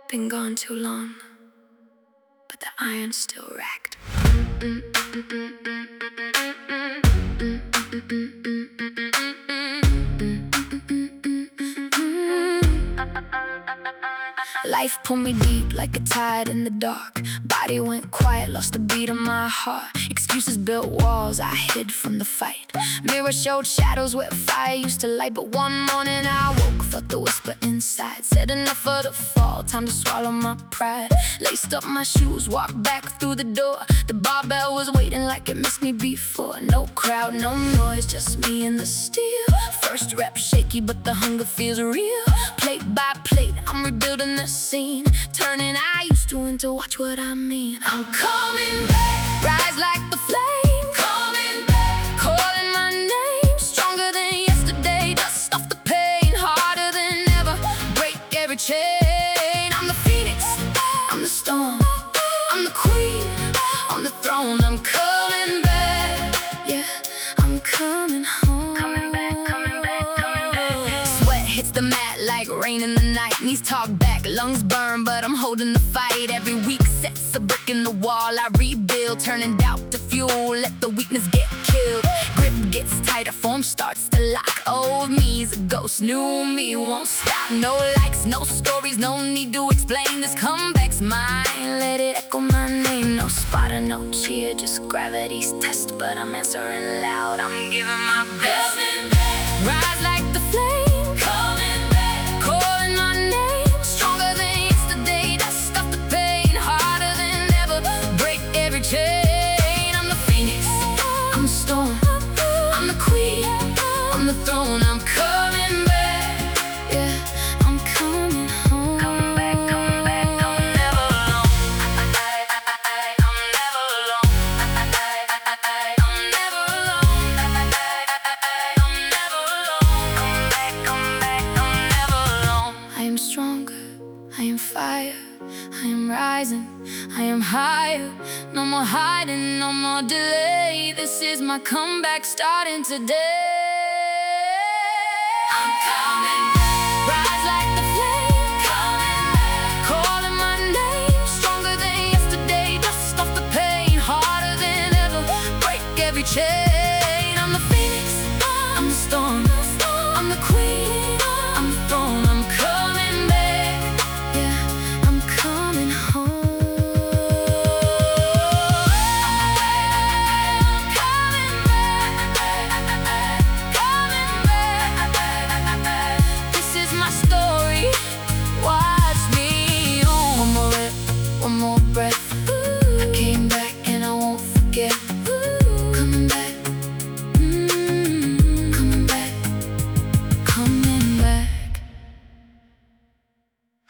Been gone too long, but the iron's still racked. Life pulled me deep like a tide in the dark. Body went quiet, lost the beat of my heart. Excuses built walls, I hid from the fight. Mirror showed shadows where fire used to light. But one morning I woke, felt the whisper inside. Said enough for the fall, time to swallow my pride. Laced up my shoes, walked back through the door. The barbell was waiting like it missed me before. No crowd, no noise, just me and the steel. First rep shaky, but the hunger feels real. Plate by plate, I'm rebuilding the scene. Turning I used to into watch what I mean. I'm coming back, rise like the flame. Coming back, calling my name. Stronger than yesterday, dust off the pain. Harder than ever, break every chain. I'm the phoenix, I'm the storm, I'm the queen on the throne. I'm coming back, yeah, I'm coming home. Coming back, coming back, coming back. Sweat hits the mat like rain in the night. Knees talk back, lungs burn, but I'm holding the fight. Every week sets a brick in the wall, I rebuild, turning doubt to fuel. Let the weakness get killed. Grip gets tighter, form starts to lock. Old me's a ghost, new me won't stop. No likes, no stories, no need to explain. This comeback's mine, let it echo my name. No spotter, no cheer, just gravity's test. But I'm answering loud, I'm giving my best. Rise like the flame, coming back, calling my name. Stronger than yesterday, dust off the pain. Harder than ever, break every chain. I'm the phoenix, I'm the storm, I'm the queen on the throne. I'm coming back, yeah, I'm coming home. Coming back, coming back, I'm never alone. I'm never alone. I'm never alone. I'm never alone. Come back, I'm never alone. I am stronger, I am fire, I am rising, I am higher. No more hiding, no more delay. This is my comeback starting today. I'm coming back, rise like the flame. Coming back, calling my name. Stronger than yesterday, dust off the pain. Harder than ever, break every chain.